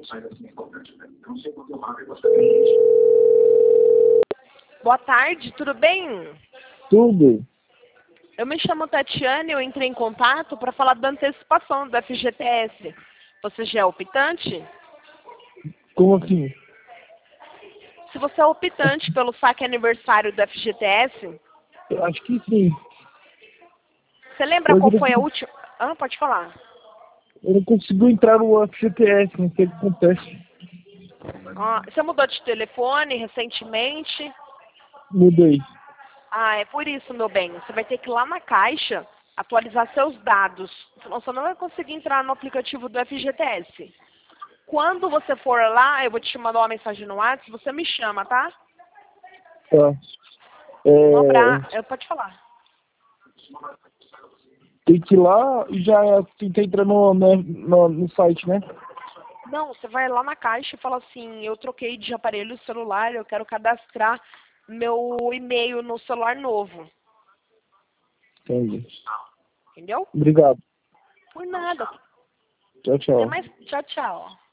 Boa tarde, tudo bem? Tudo? Eu me chamo Tatiane, eu entrei em contato para falar da antecipação do FGTS. Você já é optante? Como assim? Se você é optante pelo saque aniversário do FGTS, Eu acho que sim. você lembra qual foi a última... Ah, pode falar. Eu não consigo entrar no FGTS, não sei o que acontece. Ah, você mudou de telefone recentemente? Mudei. Ah, é por isso, meu bem. Você vai ter que ir lá na Caixa atualizar seus dados. Senão você não vai conseguir entrar no aplicativo do FGTS. Quando você for lá, eu vou te mandar uma mensagem no WhatsApp, você me chama, tá? Tá. Um abraço. Pode falar. Tem que ir lá e já tentar entrar no site, né? Não, você vai lá na Caixa e fala assim, eu troquei de aparelho celular, eu quero cadastrar meu e-mail no celular novo. Entendi. Entendeu? Obrigado. Por nada. Tchau, Até tchau. mais. Tchau, tchau.